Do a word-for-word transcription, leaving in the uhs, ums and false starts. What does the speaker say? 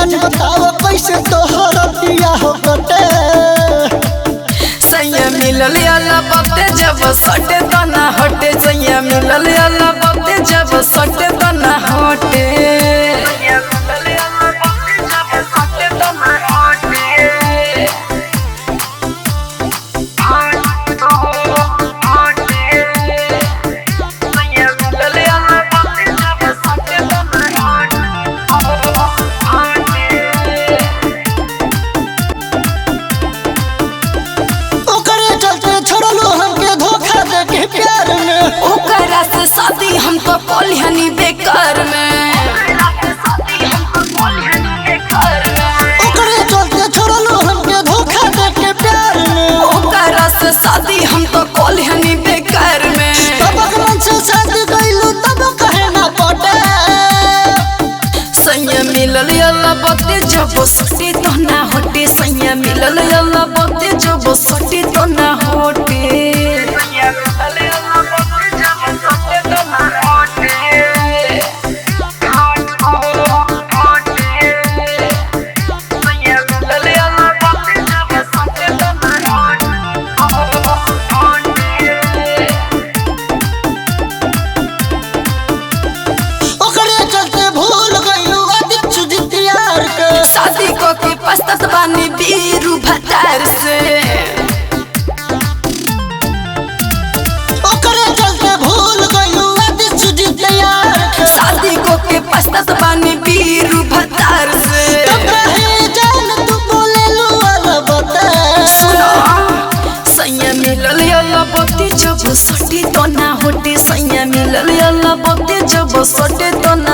जान बताओ कैसे तोहर दिया हो कटे सैया मिलल अल्लाह बाते जब सटे तो ना हटे सैया मिलल अल्लाह बाते जब सटे तो ना हटे ओकरा से शादी हम तो कोल्हनी बेकार में ओकरे चलते छोड़लो हमके धोखा देके प्यार में ओकरा से शादी हम तो कोल्हनी बेकार में तब मन से शादी कइलू तब कहे ना पटे सैया मिलल अल्लाह बाते जब सटे तो ना हटे सैया मिलल अल्लाह बाते जब सटे तो ना हटे शादी को के पछतात बानी बीरू भतार से ओकरे चलते भूल गइलू आदि सुजीत यार शादी को के पछतात बानी बीरू भतार से तब रहे जान तू बोलेलू वाला बता सुनो सैया मिलल अल्लाह बाते जब सटे तो ना हटे सैया मिलल अल्लाह बाते जब सटे तो ना